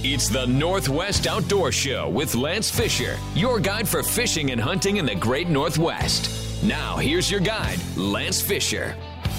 It's the Northwest Outdoor Show with Lance Fisher, your guide for fishing and hunting in the Great Northwest. Now, here's your guide, Lance Fisher.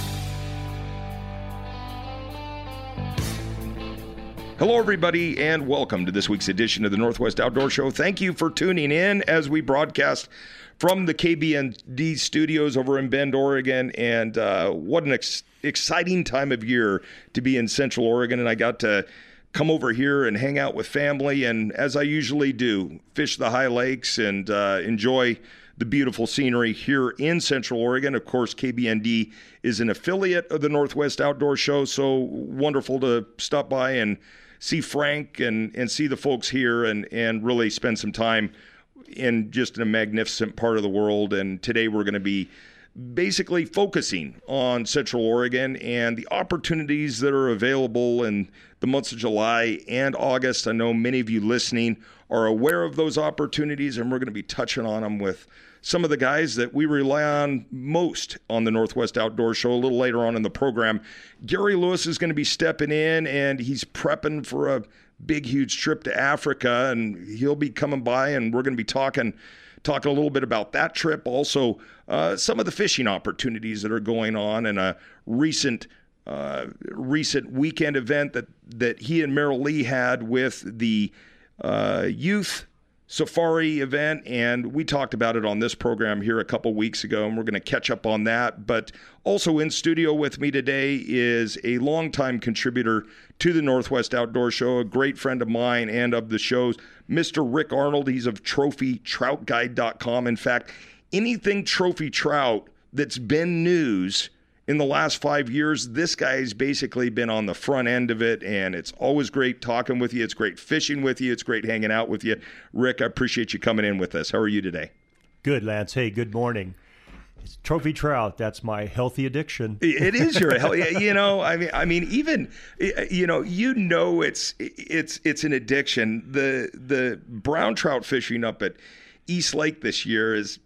Hello, everybody, and welcome to this week's edition of the Northwest Outdoor Show. Thank you for tuning in as we broadcast from the KBND studios over in Bend, Oregon. And what an exciting time of year to be in Central Oregon. And I got to come over here and hang out with family, and as I usually do, fish the high lakes and enjoy the beautiful scenery here in Central Oregon. Of course, KBND is an affiliate of the Northwest Outdoor Show, so wonderful to stop by and see Frank and see the folks here and really spend some time in just a magnificent part of the world. And today we're going to be basically focusing on Central Oregon and the opportunities that are available in the months of July and August. I know many of you listening are aware of those opportunities, and we're going to be touching on them with some of the guys that we rely on most on the Northwest Outdoor Show. A little later on in the program, Gary Lewis is going to be stepping in, and he's prepping for a big, huge trip to Africa, and he'll be coming by, and we're going to be talking a little bit about that trip. Also, some of the fishing opportunities that are going on, and a recent weekend event that he and Merrill Lee had with the youth safari event, and we talked about it on this program here a couple weeks ago, and we're going to catch up on that. But also in studio with me today is a longtime contributor to the Northwest Outdoor Show, a great friend of mine and of the show's, Mr. Rick Arnold. He's of TrophyTroutGuide.com. In fact, anything trophy trout that's been news in the last 5 years, this guy's basically been on the front end of it, and it's always great talking with you. It's great fishing with you. It's great hanging out with you. Rick, I appreciate you coming in with us. How are you today? Good, Lance. Hey, good morning. It's trophy trout. That's my healthy addiction. It is your healthy. I mean, even it's an addiction. The brown trout fishing up at East Lake this year is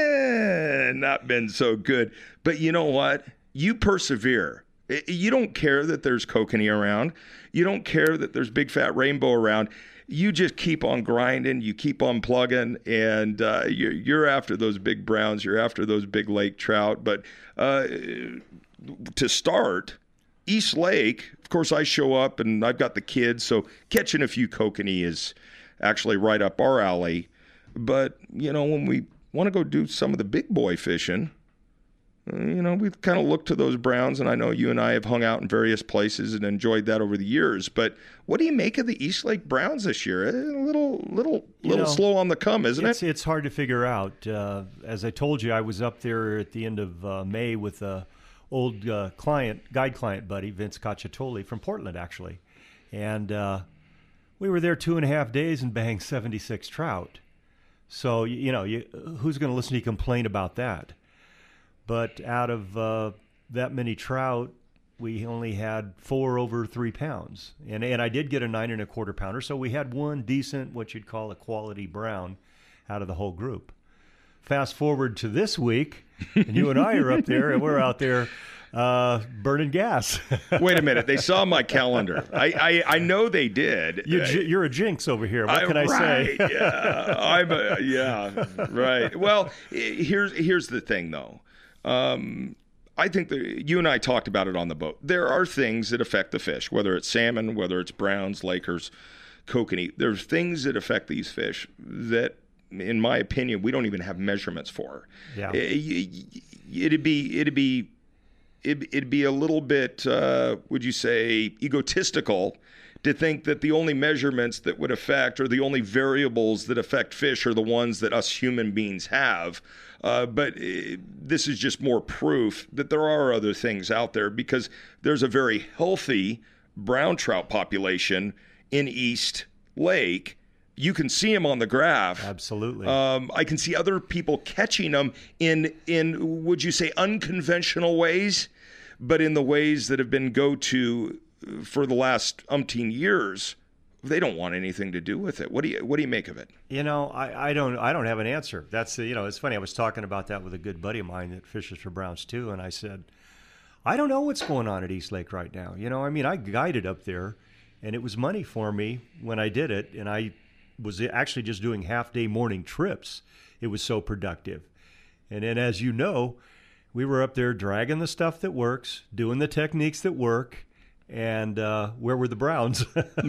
not been so good. But you know what? You persevere. You don't care that there's kokanee around. You don't care that there's big fat rainbow around. You just keep on grinding. You keep on plugging, and you're after those big browns. You're after those big lake trout. But to start, East Lake, of course, I show up, and I've got the kids, so catching a few kokanee is actually right up our alley. But, when we want to go do some of the big boy fishing, we've kind of looked to those browns, and I know you and I have hung out in various places and enjoyed that over the years. But what do you make of the East Lake browns this year? A little slow on the come, isn't it? It's hard to figure out. As I told you, I was up there at the end of May with an old guide client buddy, Vince Cacciatoli from Portland, actually. And we were there 2.5 days and banged 76 trout. So, who's going to listen to you complain about that? But out of that many trout, we only had 4 over 3 pounds. And I did get a 9 1/4 pounder. So we had one decent, what you'd call a quality brown out of the whole group. Fast forward to this week, and you and I are up there, and we're out there burning gas. Wait a minute. They saw my calendar. I know they did. You're a jinx over here. What can I say? Yeah. Right. Well, here's the thing, though. I think that you and I talked about it on the boat. There are things that affect the fish, whether it's salmon, whether it's browns, Lakers, kokanee. There's things that affect these fish that, in my opinion, we don't even have measurements for. Yeah. It'd be a little bit, would you say, egotistical to think that the only measurements that would affect, or the only variables that affect fish, are the ones that us human beings have. But this is just more proof that there are other things out there, because there's a very healthy brown trout population in East Lake. You can see them on the graph. Absolutely. I can see other people catching them in would you say, unconventional ways, but in the ways that have been go-to for the last umpteen years. They don't want anything to do with it. What do you make of it? I don't have an answer. That's it's funny. I was talking about that with a good buddy of mine that fishes for browns too, and I said, I don't know what's going on at East Lake right now. I guided up there And it was money for me when I did it. And I was actually just doing half-day morning trips. It was so productive. And then, as you know, we were up there dragging the stuff that works, doing the techniques that work. And where were the browns?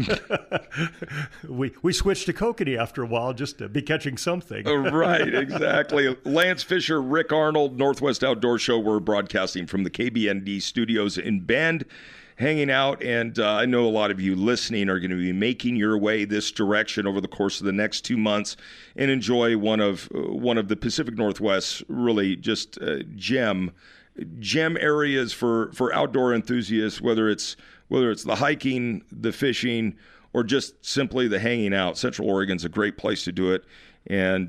we switched to kokanee after a while just to be catching something. Right, exactly. Lance Fisher, Rick Arnold, Northwest Outdoor Show. We're broadcasting from the KBND studios in Bend, hanging out. And I know a lot of you listening are going to be making your way this direction over the course of the next 2 months and enjoy one of the Pacific Northwest's really just gem areas for outdoor enthusiasts, whether it's the hiking, the fishing, or just simply the hanging out. Central Oregon's a great place to do it. And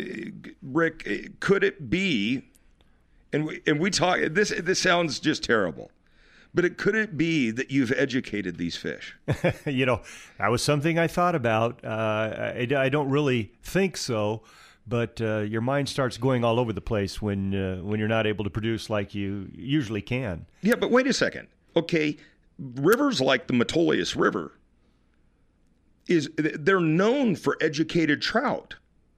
Rick, could it be? And we talk. This sounds just terrible, but could it be that you've educated these fish? That was something I thought about. I don't really think so. But your mind starts going all over the place when you're not able to produce like you usually can. Yeah, but wait a second. Okay, rivers like the Metolius River, they're known for educated trout.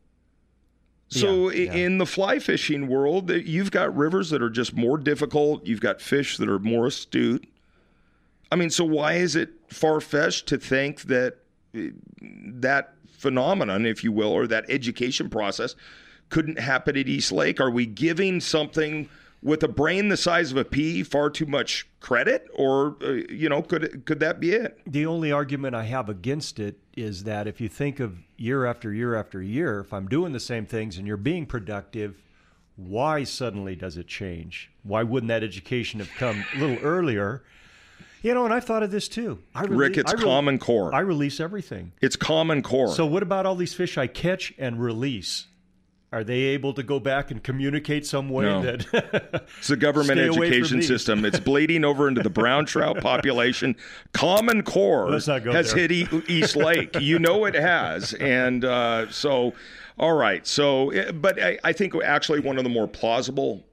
So in the fly fishing world, you've got rivers that are just more difficult. You've got fish that are more astute. I mean, so why is it far-fetched to think that that phenomenon, if you will, or that education process couldn't happen at East Lake? Are we giving something with a brain the size of a pea far too much credit, or could that be it? The only argument I have against it is that if you think of year after year after year, if I'm doing the same things and you're being productive, why suddenly does it change? Why wouldn't that education have come a little earlier? And I've thought of this too. Rick, it's Common Core. I release everything. It's Common Core. So what about all these fish I catch and release? Are they able to go back and communicate some way that it's the government education system. It's bleeding over into the brown trout population. Common Core has hit East Lake. It has. And so, all right. So, but I think actually one of the more plausible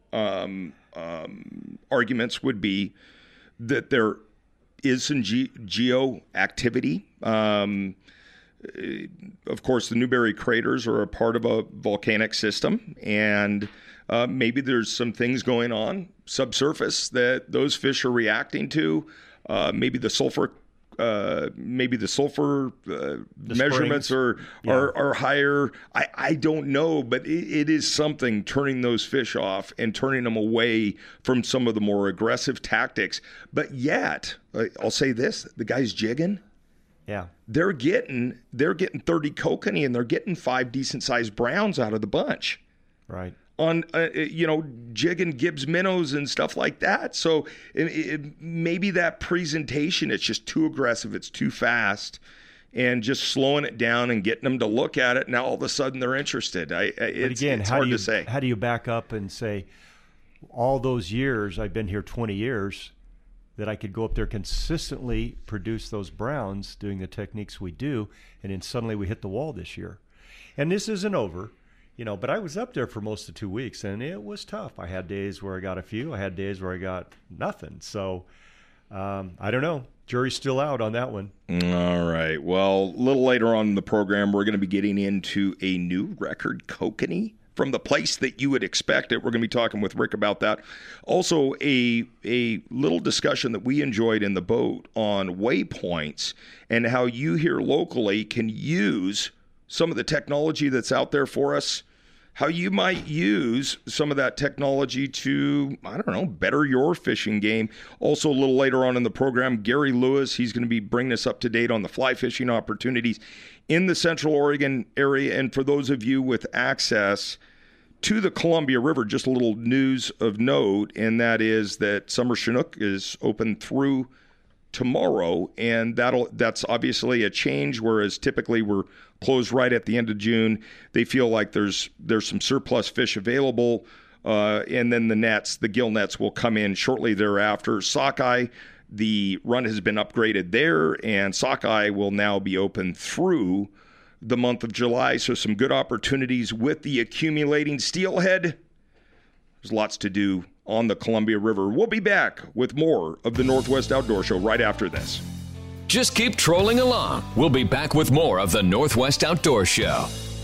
arguments would be that there is some geo activity. Of course, the Newberry craters are a part of a volcanic system, and maybe there's some things going on subsurface that those fish are reacting to. Maybe the sulfur measurements are higher. I don't know, but it is something turning those fish off and turning them away from some of the more aggressive tactics. But yet, I'll say this: the guys jigging. Yeah, they're getting 30 kokanee and they're getting 5 decent sized browns out of the bunch. Right. On jigging Gibbs minnows and stuff like that. So maybe that presentation, it's just too aggressive, it's too fast, and just slowing it down and getting them to look at it. Now all of a sudden they're interested. It's hard to say. How do you back up and say, all those years I've been here 20 years? That I could go up there consistently produce those browns doing the techniques we do, and then suddenly we hit the wall this year. And this isn't over, but I was up there for most of 2 weeks, and it was tough. I had days where I got a few. I had days where I got nothing. So I don't know. Jury's still out on that one. All right. Well, a little later on in the program, we're going to be getting into a new record kokanee from the place that you would expect it. We're going to be talking with Rick about that. Also, a little discussion that we enjoyed in the boat on waypoints and how you here locally can use some of the technology that's out there for us, how you might use some of that technology to, better your fishing game. Also, a little later on in the program, Gary Lewis, he's going to be bringing us up to date on the fly fishing opportunities in the Central Oregon area. And for those of you with access to the Columbia River, just a little news of note, and that is that Summer Chinook is open through tomorrow, and that's obviously a change, whereas typically we're closed right at the end of June. They feel like there's some surplus fish available, and then the gill nets will come in shortly thereafter. Sockeye, the run has been upgraded there, and Sockeye will now be open through the month of July, so some good opportunities with the accumulating steelhead. There's lots to do on the Columbia River. We'll be back with more of the Northwest Outdoor Show right after this. Just keep trolling along. We'll be back with more of the Northwest Outdoor Show.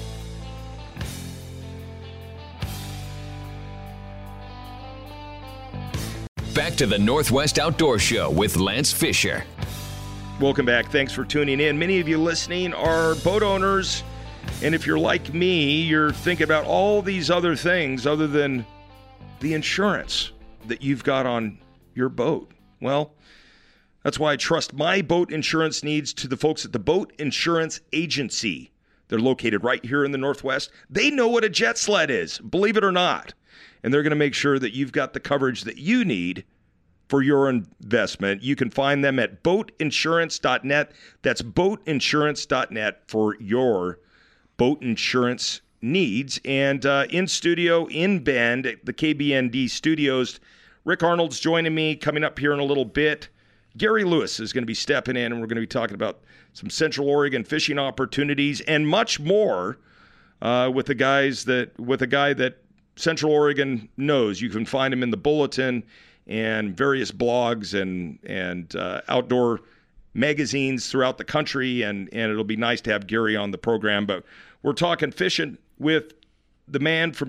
Back to the Northwest Outdoor Show with Lance Fisher. Welcome back. Thanks for tuning in. Many of you listening are boat owners, and if you're like me, you're thinking about all these other things other than the insurance that you've got on your boat. Well, that's why I trust my boat insurance needs to the folks at the Boat Insurance Agency. They're located right here in the Northwest. They know what a jet sled is, believe it or not. And they're going to make sure that you've got the coverage that you need for your investment. You can find them at boatinsurance.net. That's boatinsurance.net for your boat insurance needs. And in studio, in Bend, at the KBND studios, Rick Arnold's joining me coming up here in a little bit. Gary Lewis is going to be stepping in, and we're going to be talking about some Central Oregon fishing opportunities and much more with a guy that Central Oregon knows. You can find him in the Bulletin and various blogs and outdoor magazines throughout the country, and it'll be nice to have Gary on the program. But we're talking fishing with the man from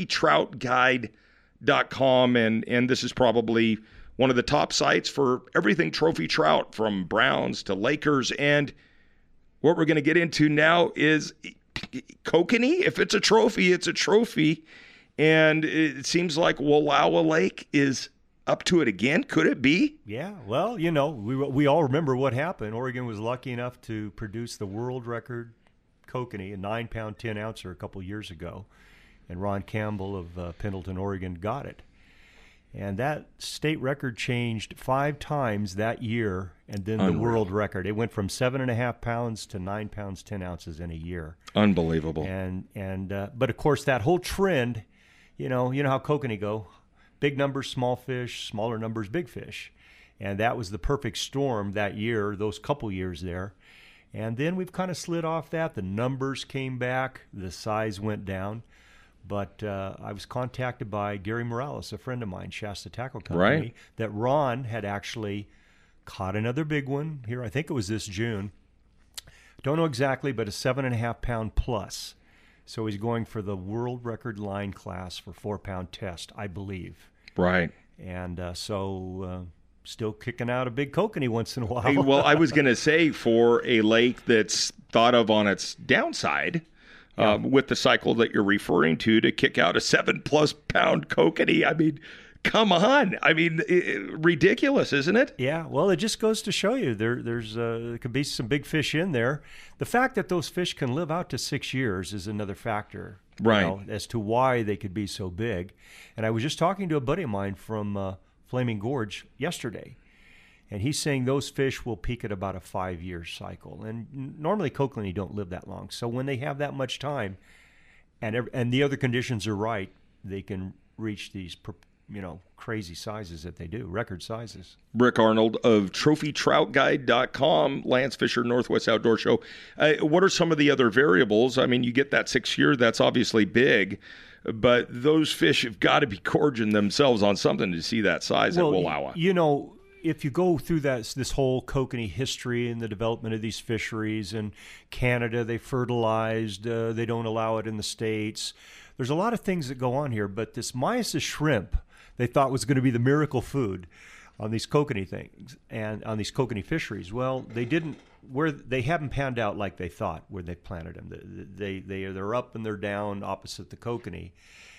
TrophyTroutGuide.com, and this is probably one of the top sites for everything trophy trout, from browns to Lakers. And what we're going to get into now is kokanee. If it's a trophy, it's a trophy. And it seems like Wallowa Lake is up to it again. Could it be? Yeah, well, we all remember what happened. Oregon was lucky enough to produce the world record kokanee, a 9-pound 10-ouncer, a couple years ago. And Ron Campbell of Pendleton, Oregon, got it. And that state record changed 5 times that year, and then the world record. It went from 7.5 pounds to 9 pounds 10 ounces in a year. Unbelievable. But of course, that whole trend, you know how kokanee go: big numbers, small fish; smaller numbers, big fish. And that was the perfect storm that year, those couple years there. And then we've kind of slid off that. The numbers came back, the size went down. But I was contacted by Gary Morales, a friend of mine, Shasta Tackle Company, right, that Ron had actually caught another big one here. I think it was this June. Don't know exactly, but a 7.5 pound plus. So he's going for the world record line class for 4-pound test, I believe. Right. And still kicking out a big kokanee once in a while. Hey, well, I was going to say, for a lake that's thought of on its downside, with the cycle that you're referring to kick out a 7+ pound kokanee. I mean, come on. I mean, ridiculous, isn't it? Yeah. Well, it just goes to show you there could be some big fish in there. The fact that those fish can live out to 6 years is another factor, right, as to why they could be so big. And I was just talking to a buddy of mine from Flaming Gorge yesterday. And he's saying those fish will peak at about a 5-year cycle. And normally kokanee don't live that long. So when they have that much time and the other conditions are right, they can reach these crazy sizes that they do, record sizes. Rick Arnold of TrophyTroutGuide.com, Lance Fisher, Northwest Outdoor Show. What are some of the other variables? I mean, you get that 6-year, that's obviously big. But those fish have got to be gorging themselves on something to see that size at Wallowa. If you go through this whole kokanee history and the development of these fisheries, in Canada they fertilized, they don't allow it in the States. There's a lot of things that go on here, but this Myosis shrimp they thought was going to be the miracle food on these kokanee things and on these kokanee fisheries. Well, they haven't panned out like they thought where they planted them. They're up and they're down opposite the kokanee,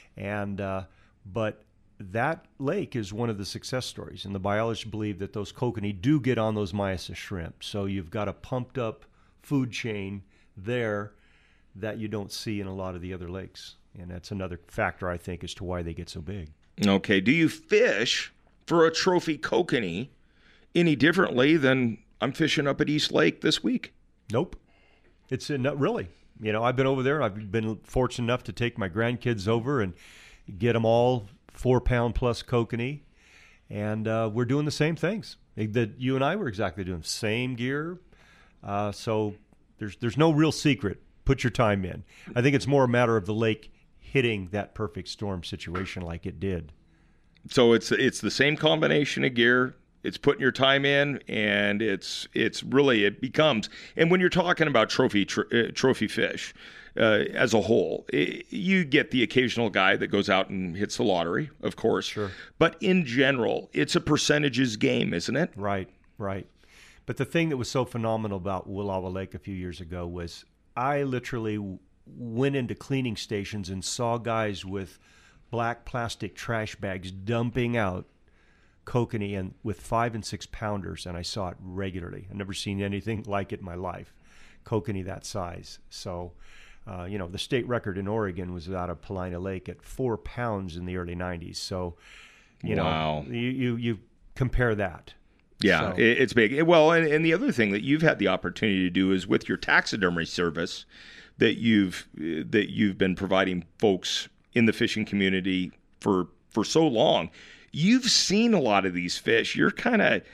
but that lake is one of the success stories, and the biologists believe that those kokanee do get on those Myosis shrimp. So you've got a pumped up food chain there that you don't see in a lot of the other lakes, and that's another factor, I think, as to why they get so big. Okay, do you fish for a trophy kokanee any differently than I'm fishing up at East Lake this week? Nope. It's not really. I've been over there. I've been fortunate enough to take my grandkids over and get them all 4-pound plus kokanee, and we're doing the same things that you and I were exactly doing. Same gear, so there's no real secret. Put your time in. I think it's more a matter of the lake hitting that perfect storm situation like it did. So it's the same combination of gear, It's putting your time in, and it becomes. And when you're talking about trophy fish as a whole, you get the occasional guy that goes out and hits the lottery, of course. Sure. But in general, it's a percentages game, isn't it? Right. But the thing that was so phenomenal about Wallowa Lake a few years ago was I literally went into cleaning stations and saw guys with black plastic trash bags dumping out kokanee and with 5 and 6 pounders, and I saw it regularly. I've never seen anything like it in my life, kokanee that size. So, the state record in Oregon was out of Paulina Lake at 4 pounds in the early 90s. So, wow. You compare that. Yeah, so. It's big. Well, and the other thing that you've had the opportunity to do is with your taxidermy service that you've been providing folks in the fishing community for so long. You've seen a lot of these fish. You're kind of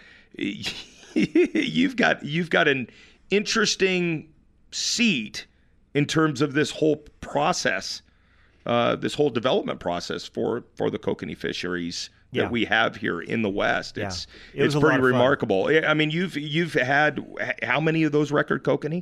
you've got an interesting seat in terms of this whole process, this whole development process for the kokanee fisheries that we have here in the West. It's pretty remarkable. I mean, you've had how many of those record kokanee?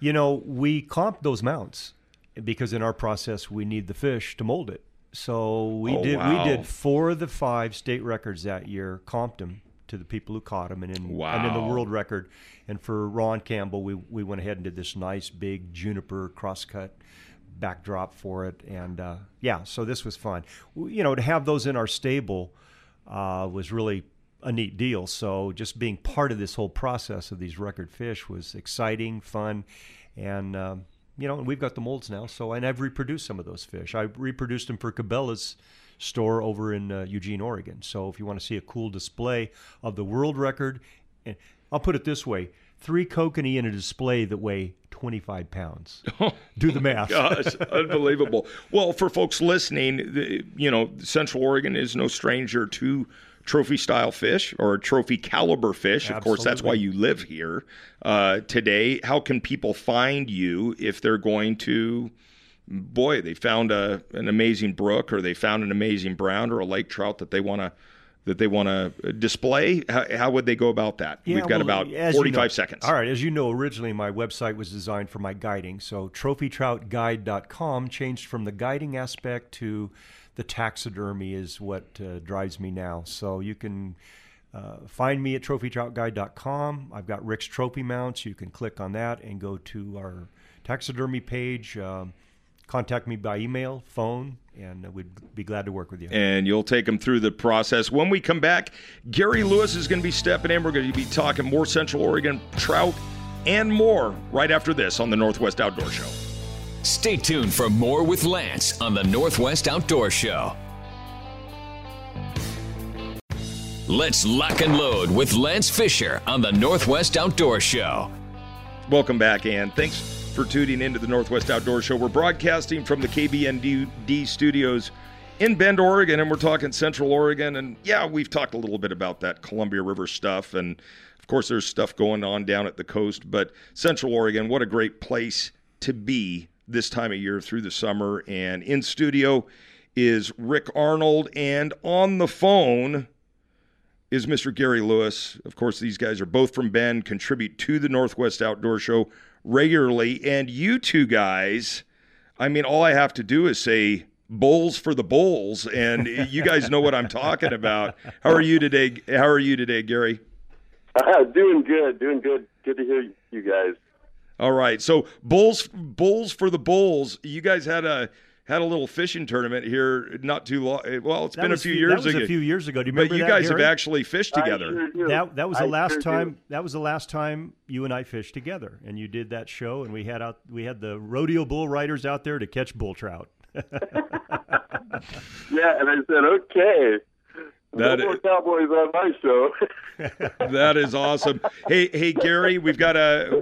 We comped those mounts because in our process we need the fish to mold it. So we did 4 of the 5 state records that year, comped them to the people who caught them, and in the world record. And for Ron Campbell, we went ahead and did this nice big juniper crosscut backdrop for it, and so this was fun. To have those in our stable was really a neat deal. So just being part of this whole process of these record fish was exciting, fun, and we've got the molds now. So and I've reproduced some of those fish. I reproduced them for Cabela's store over in Eugene, Oregon. So if you want to see a cool display of the world record, and I'll put it this way: 3 kokanee in a display that weigh 25 pounds. Do the math. Gosh, unbelievable. Well, for folks listening, Central Oregon is no stranger to trophy-style fish or trophy-caliber fish. Absolutely. Of course, that's why you live here today. How can people find you if they're going to, they found an amazing brook, or they found an amazing brown or a lake trout that they want to display? How would they go about that? We've got about 45 seconds. All right. As you know, originally my website was designed for my guiding. So trophytroutguide.com changed from the guiding aspect to the taxidermy is what drives me now. So you can find me at trophytroutguide.com. I've got Rick's Trophy Mounts. You can click on that and go to our taxidermy page. Contact me by email, phone, and we'd be glad to work with you. And you'll take them through the process. When we come back, Gary Lewis is going to be stepping in. We're going to be talking more Central Oregon trout and more right after this on the Northwest Outdoor Show. Stay tuned for more with Lance on the Northwest Outdoor Show. Let's lock and load with Lance Fisher on the Northwest Outdoor Show. Welcome back, and thanks for tuning into the Northwest Outdoor Show. We're broadcasting from the KBND studios in Bend, Oregon, and we're talking Central Oregon. And we've talked a little bit about that Columbia River stuff, and of course there's stuff going on down at the coast, but Central Oregon, what a great place to be this time of year through the summer. And in studio is Rick Arnold, and on the phone is Mr. Gary Lewis. Of course, these guys are both from Bend, contribute to the Northwest Outdoor Show regularly. And you two guys, I mean, all I have to do is say bowls for the bowls, and you guys know what I'm talking about. How are you today? Gary? Doing good. Good to hear you guys. All right. So bowls for the bowls. You guys had a little fishing tournament here not too long. Well, it's been a few years ago. That was a few years ago. Do you remember that? But you guys have actually fished together. That was the last time. That was the last time you and I fished together, and you did that show, and we had the rodeo bull riders out there to catch bull trout. Yeah, and I said, okay. No more cowboys on my show. That is awesome. Hey, Gary, we've got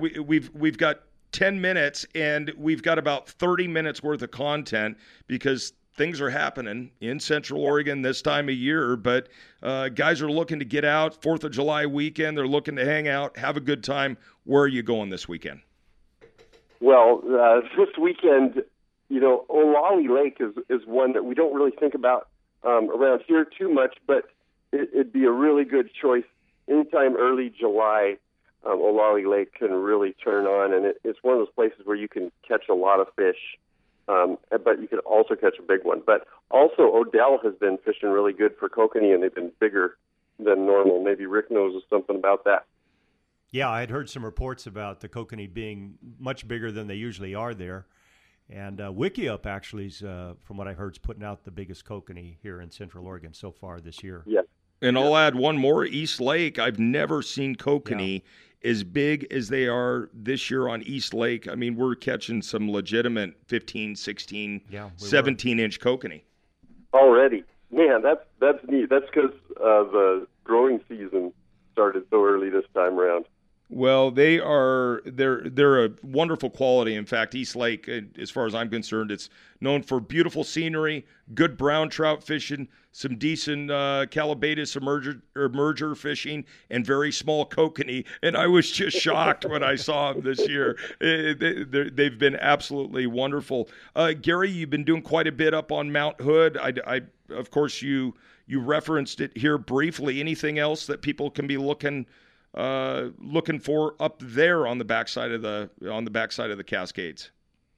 10 minutes, and we've got about 30 minutes worth of content because things are happening in Central Oregon this time of year. But guys are looking to get out. 4th of July weekend, they're looking to hang out, have a good time. Where are you going this weekend? Well, this weekend, Olali Lake is one that we don't really think about around here too much, but it'd be a really good choice anytime early July, Olali Lake can really turn on, and it's one of those places where you can catch a lot of fish, but you can also catch a big one. But also, Odell has been fishing really good for kokanee, and they've been bigger than normal. Maybe Rick knows something about that. Yeah, I had heard some reports about the kokanee being much bigger than they usually are there. And Wickiup actually is, from what I heard, is putting out the biggest kokanee here in Central Oregon so far this year. Yes. And I'll add one more, East Lake. I've never seen kokanee as big as they are this year on East Lake. I mean, we're catching some legitimate 15, 16, 17-inch kokanee. Already. Man, that's neat. That's because the growing season started so early this time around. Well, they're a wonderful quality. In fact, East Lake, as far as I'm concerned, it's known for beautiful scenery, good brown trout fishing, some decent calabatus emerger fishing, and very small kokanee. And I was just shocked when I saw them this year. They've been absolutely wonderful. Gary, you've been doing quite a bit up on Mount Hood. I of course, you referenced it here briefly. Anything else that people can be looking for up there on the backside of the Cascades?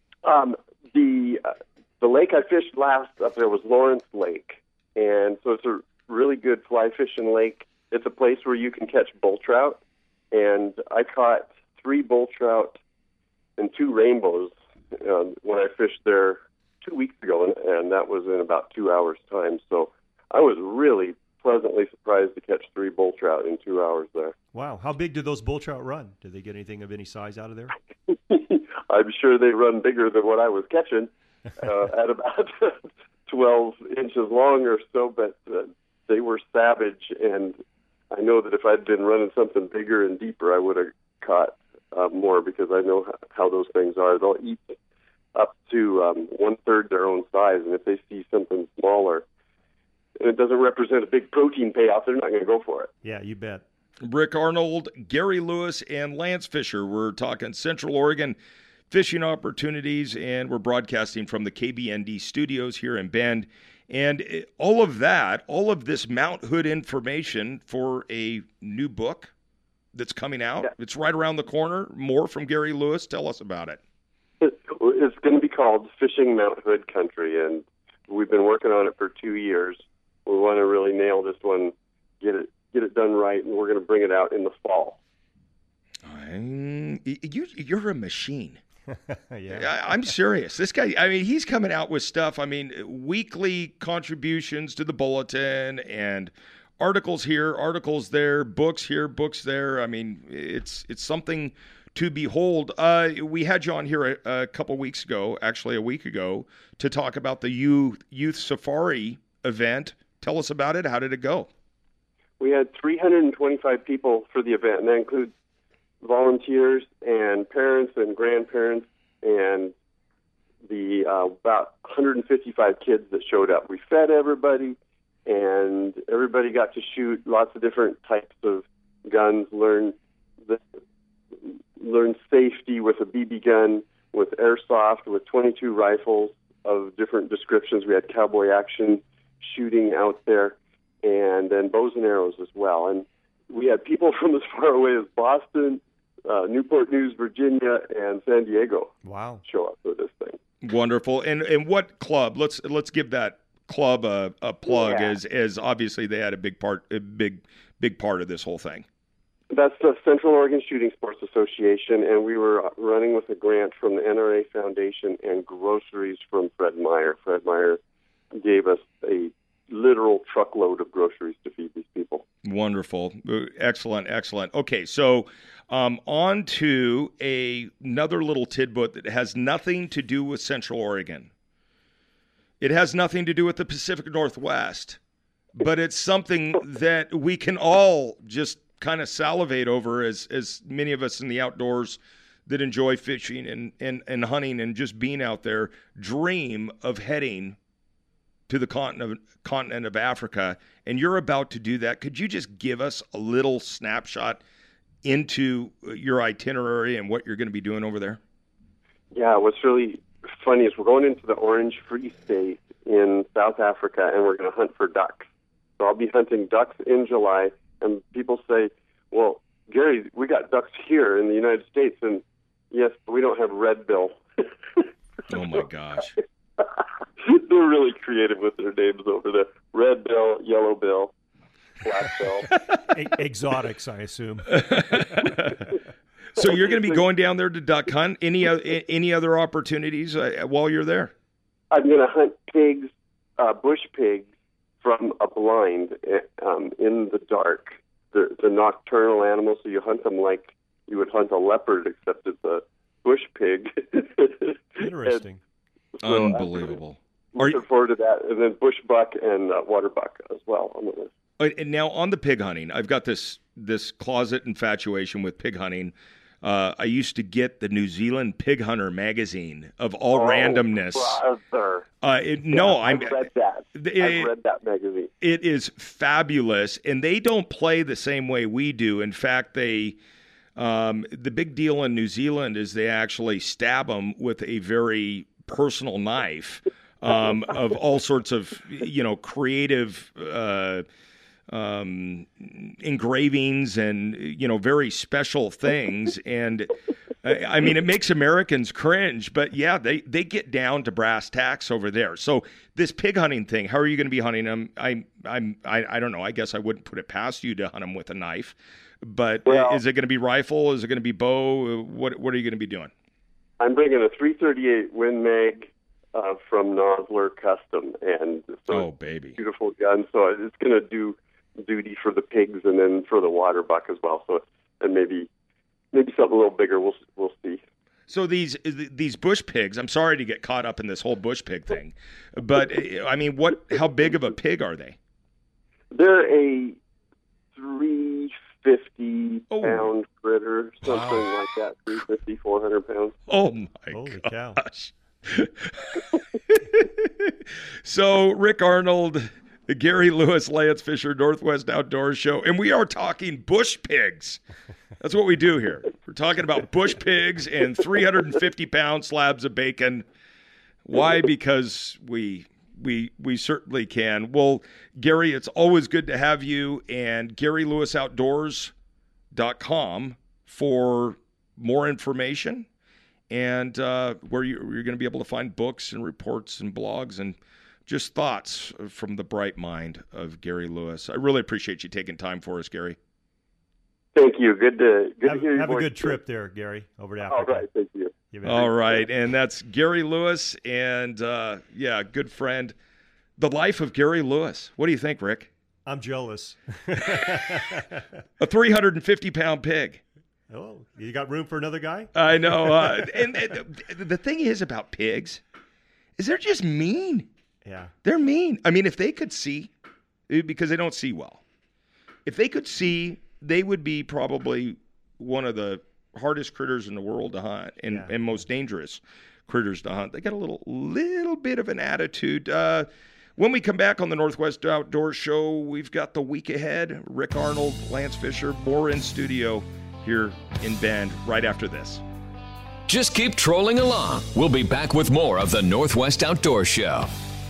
The lake I fished last up there was Lawrence Lake, and so it's a really good fly fishing lake. It's a place where you can catch bull trout, and I caught 3 bull trout and 2 rainbows when I fished there 2 weeks ago, and that was in about 2 hours' time. So I was really pleasantly surprised to catch 3 bull trout in 2 hours there. Wow. How big do those bull trout run? Do they get anything of any size out of there? I'm sure they run bigger than what I was catching, at about 12 inches long or so, but they were savage, and I know that if I'd been running something bigger and deeper, I would have caught more, because I know how those things are. They'll eat up to 1/3 their own size, and if they see something smaller, and it doesn't represent a big protein payoff, they're not going to go for it. Yeah, you bet. Rick Arnold, Gary Lewis, and Lance Fisher. We're talking Central Oregon fishing opportunities, and we're broadcasting from the KBND studios here in Bend. And all of this Mount Hood information for a new book that's coming out. Yeah. It's right around the corner. More from Gary Lewis. Tell us about it. It's going to be called Fishing Mount Hood Country, and we've been working on it for 2 years. We want to really nail this one, get it done right, and we're going to bring it out in the fall. You're a machine. Yeah. I'm serious. This guy, I mean, he's coming out with stuff. I mean, weekly contributions to the bulletin and articles here, articles there, books here, books there. I mean, it's something to behold. We had you on here a couple weeks ago, actually a week ago, to talk about the youth safari event. Tell us about it. How did it go? We had 325 people for the event, and that includes volunteers and parents and grandparents and the about 155 kids that showed up. We fed everybody, and everybody got to shoot lots of different types of guns, learn safety with a BB gun, with airsoft, with 22 rifles of different descriptions. We had cowboy action shooting out there, and then bows and arrows as well. And we had people from as far away as Boston, Newport News, Virginia, and San Diego. Wow! Show up for this thing. Wonderful. And what club? Let's give that club a plug, Yeah. as obviously they had a big part of this whole thing. That's the Central Oregon Shooting Sports Association, and we were running with a grant from the NRA Foundation and groceries from Fred Meyer. Fred Meyer gave us a literal truckload of groceries to feed these people. Wonderful. Excellent. Okay, so on to another little tidbit that has nothing to do with Central Oregon. It has nothing to do with the Pacific Northwest, but it's something that we can all just kind of salivate over, as many of us in the outdoors that enjoy fishing and hunting and just being out there dream of heading to the continent of Africa, and you're about to do that. Could you just give us a little snapshot into your itinerary and what you're going to be doing over there? Yeah, what's really funny is we're going into the Orange Free State in South Africa, and we're going to hunt for ducks. So I'll be hunting ducks in July, and people say, well, Gary, we got ducks here in the United States, and yes, but we don't have red bill. Oh my gosh. They're really creative with their names over there. Red bill, yellow bill, black bill. Exotics, I assume. So you're going to be going down there to duck hunt. Any other opportunities while you're there? I'm going to hunt pigs, bush pigs, from a blind in the dark. They're nocturnal animals, so you hunt them like you would hunt a leopard, except it's a bush pig. Interesting. So Unbelievable. Looking forward to that, and then bush buck and water buck as well on the list. And now on the pig hunting, I've got this closet infatuation with pig hunting. I used to get the New Zealand Pig Hunter magazine of all randomness. Brother. I've read that. I've read that magazine. It is fabulous, and they don't play the same way we do. In fact, the big deal in New Zealand is they actually stab them with a very personal knife of all sorts of creative engravings and very special things, and I mean it makes Americans cringe, but yeah, they get down to brass tacks over there. So this pig hunting thing, how are you going to be hunting them? I don't know. I guess I wouldn't put it past you to hunt them with a knife, but is it going to be rifle? Is it going to be bow? What are you going to be doing? I'm bringing a 338 Win Mag from Nosler Custom, and so baby, beautiful gun. So it's going to do duty for the pigs and then for the water buck as well. So and maybe something a little bigger. We'll see. So these bush pigs. I'm sorry to get caught up in this whole bush pig thing, but I mean, how big of a pig are they? They're a 350-pound critter, something like that. 350, 400 pounds. Oh my Holy gosh! Cow. So Rick Arnold, Gary Lewis, Lance Fisher, Northwest Outdoor Show, and we are talking bush pigs. That's what we do here. We're talking about bush pigs and 350-pound slabs of bacon. Why? Because we certainly can. Well, Gary, it's always good to have you, and GaryLewisOutdoors.com for more information and where you're going to be able to find books and reports and blogs and just thoughts from the bright mind of Gary Lewis. I really appreciate you taking time for us, Gary. Thank you. Good to hear your Have voice. A good trip there, Gary, over to Africa. All right, thank you. All right, and that's Gary Lewis, and good friend. The life of Gary Lewis. What do you think, Rick? I'm jealous. A 350-pound pig. Oh, you got room for another guy? I know. And the thing is about pigs is they're just mean. Yeah. They're mean. I mean, if they could see, because they don't see well, if they could see, they would be probably one of the hardest critters in the world to hunt and most dangerous critters to hunt. They got a little bit of an attitude. When we come back on the Northwest Outdoor Show, we've got the week ahead. Rick Arnold, Lance Fisher, more in studio here in Bend right after this. Just keep trolling along. We'll be back with more of the Northwest Outdoor Show.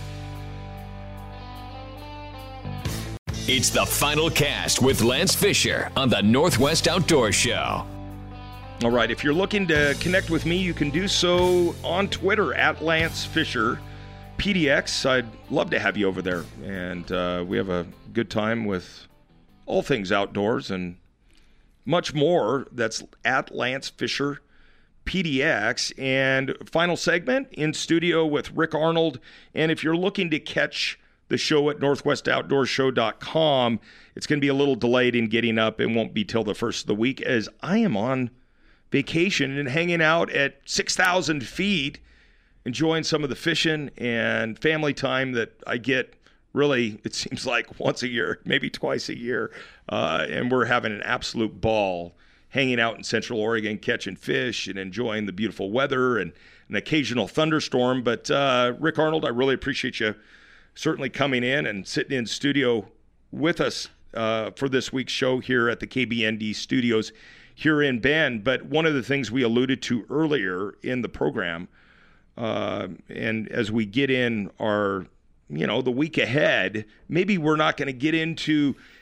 It's the final cast with Lance Fisher on the Northwest Outdoor Show. All right, if you're looking to connect with me, you can do so on Twitter at Lance Fisher PDX. I'd love to have you over there, and we have a good time with all things outdoors and much more. That's at Lance Fisher PDX. And final segment in studio with Rick Arnold. And if you're looking to catch the show at northwestouttourshow.com, it's going to be a little delayed in getting up. It won't be till the first of the week, as I am on vacation and hanging out at 6,000 feet, enjoying some of the fishing and family time that I get really, it seems like once a year, maybe twice a year. And we're having an absolute ball hanging out in Central Oregon, catching fish and enjoying the beautiful weather and an occasional thunderstorm. But Rick Arnold, I really appreciate you certainly coming in and sitting in studio with us for this week's show here at the KBND studios here in Bend. But one of the things we alluded to earlier in the program, and as we get in our, the week ahead, maybe we're not going to get into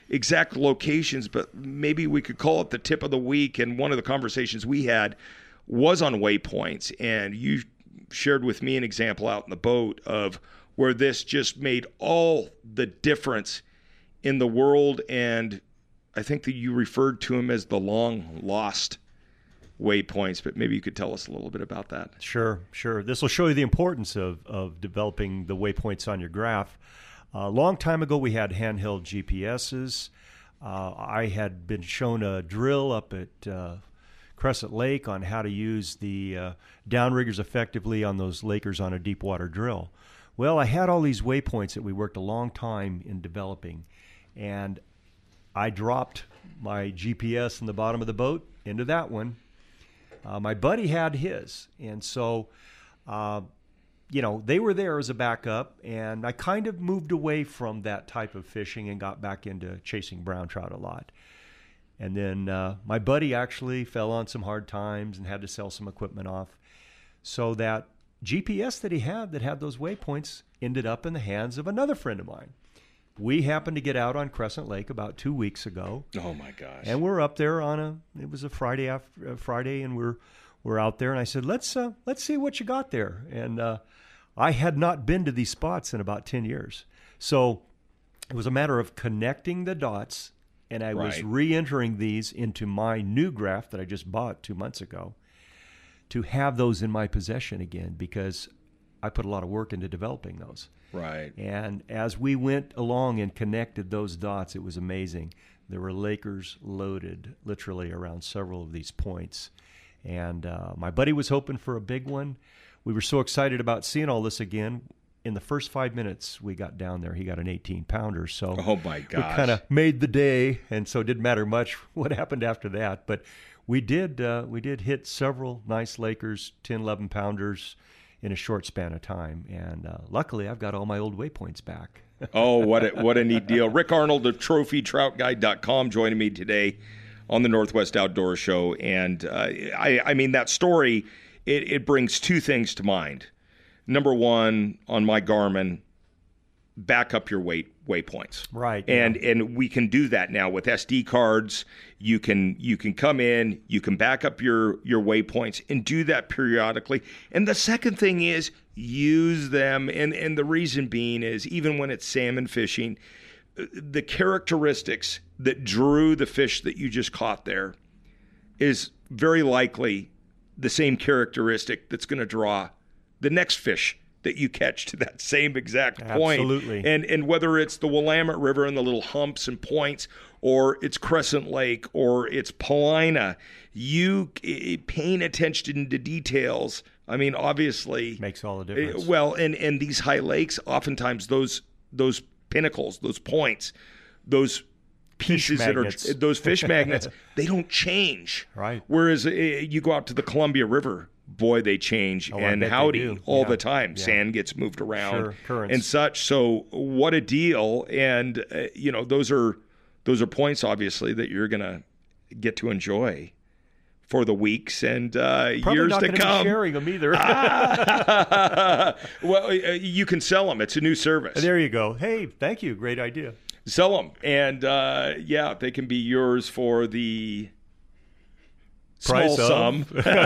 exact locations, but maybe we could call it the tip of the week. And one of the conversations we had was on waypoints, and you shared with me an example out in the boat of where this just made all the difference in the world. And I think that you referred to them as the long lost waypoints, but maybe you could tell us a little bit about that. Sure. This will show you the importance of developing the waypoints on your graph. A long time ago, we had handheld GPSs. I had been shown a drill up at Crescent Lake on how to use the downriggers effectively on those Lakers on a deep water drill. Well, I had all these waypoints that we worked a long time in developing, and I dropped my GPS in the bottom of the boat into that one. My buddy had his, and so they were there as a backup, and I kind of moved away from that type of fishing and got back into chasing brown trout a lot. And then my buddy actually fell on some hard times and had to sell some equipment off. So that GPS that he had that had those waypoints ended up in the hands of another friend of mine. We happened to get out on Crescent Lake about 2 weeks ago. Oh my gosh! And we're up there it was a Friday and we're out there, and I said, let's see what you got there. And I had not been to these spots in about 10 years. So it was a matter of connecting the dots, and I was re-entering these into my new graph that I just bought 2 months ago to have those in my possession again, because I put a lot of work into developing those. Right. And as we went along and connected those dots, it was amazing. There were Lakers loaded literally around several of these points. And my buddy was hoping for a big one. We were so excited about seeing all this again. In the first 5 minutes we got down there, he got an 18-pounder. So oh my gosh, we kind of made the day, and so it didn't matter much what happened after that. But we did hit several nice Lakers, 10, 11-pounders in a short span of time. And luckily, I've got all my old waypoints back. Oh, what a neat deal. Rick Arnold of TrophyTroutGuide.com joining me today on the Northwest Outdoor Show. And I mean, that story, it brings two things to mind. Number one, on my Garmin, back up your waypoints. Right. And we can do that now with SD cards. You can come in, you can back up your waypoints and do that periodically. And the second thing is use them. And the reason being is, even when it's salmon fishing, the characteristics that drew the fish that you just caught there is very likely the same characteristic that's going to draw the next fish that you catch to that same exact point. Absolutely. And whether it's the Willamette River and the little humps and points, or it's Crescent Lake, or it's Paulina, you paying attention to details, I mean, obviously makes all the difference. Well, and these high lakes, oftentimes those pinnacles, those points, those pieces that are those fish magnets, they don't change. Right. Whereas you go out to the Columbia River, boy, they change, and howdy all the time. Yeah. Sand gets moved around and such. So what a deal. And those are points, obviously, that you're going to get to enjoy for the weeks and years to come. Be sharing them either. Well, you can sell them. It's a new service. There you go. Hey, thank you. Great idea. Sell them. And they can be yours for the small sum.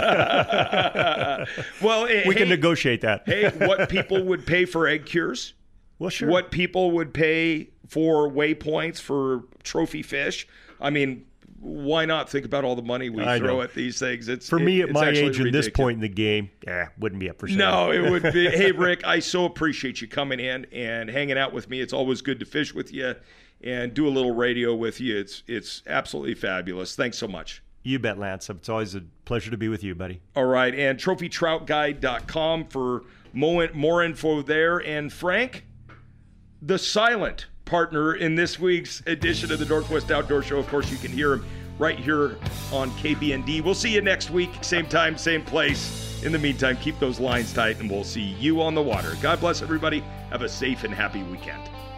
Well, we can negotiate that. Hey, what people would pay for egg cures? Well, sure. What people would pay for waypoints for trophy fish? I mean, why not think about all the money we throw at these things? For me, at my age and this point in the game, wouldn't be up for sale. No, it would be. Hey, Rick, I so appreciate you coming in and hanging out with me. It's always good to fish with you and do a little radio with you. It's absolutely fabulous. Thanks so much. You bet, Lance. It's always a pleasure to be with you, buddy. All right, and TrophyTroutGuide.com for more info there. And Frank, the silent partner in this week's edition of the Northwest Outdoor Show. Of course, you can hear him right here on KBND. We'll see you next week, same time, same place. In the meantime, keep those lines tight, and we'll see you on the water. God bless everybody. Have a safe and happy weekend.